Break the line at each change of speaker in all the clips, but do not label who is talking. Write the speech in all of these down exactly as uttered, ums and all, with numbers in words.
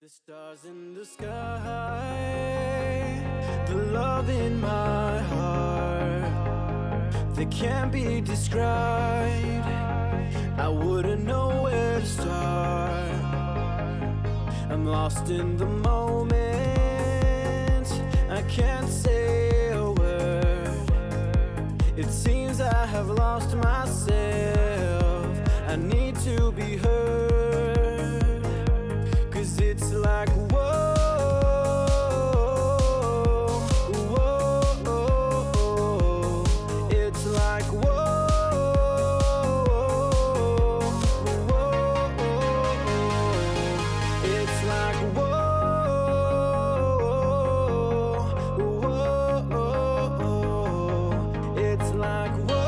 The stars in the sky, the love in my heart, they can't be described. I wouldn't know where to start. I'm lost in the moment, I can't say a word. It seems I have lost myself, I need to be heard. Cause it's like whoa, whoa, it's like whoa, whoa, it's like whoa, whoa, it's like whoa.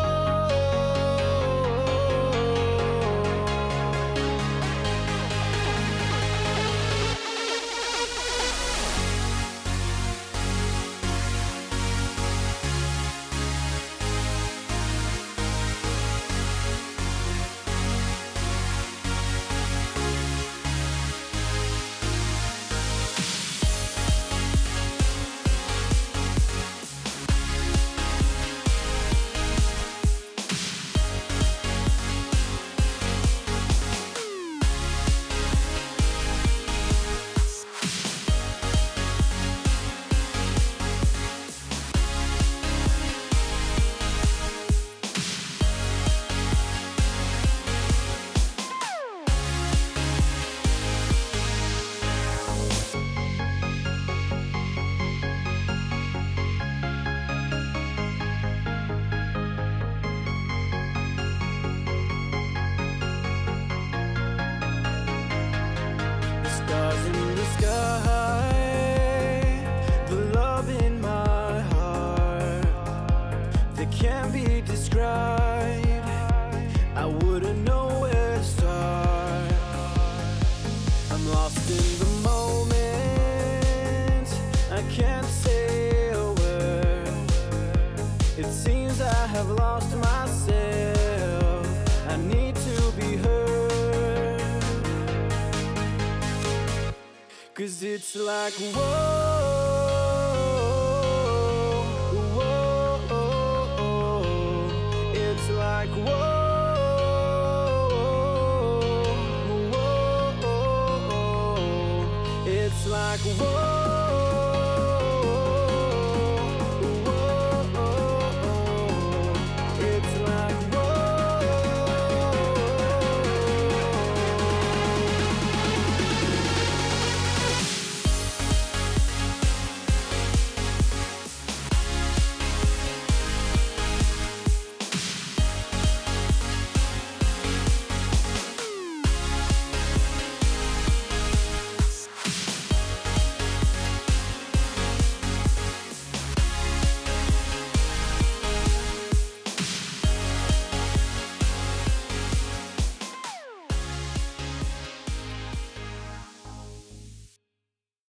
Stars in the sky, the love in my heart, they can't be described. I wouldn't know where to start. I'm lost in the moment, I can't say a word. It seems I have lost myself, I need to be heard. Cause it's like whoa, whoa, it's like whoa, whoa, it's like whoa.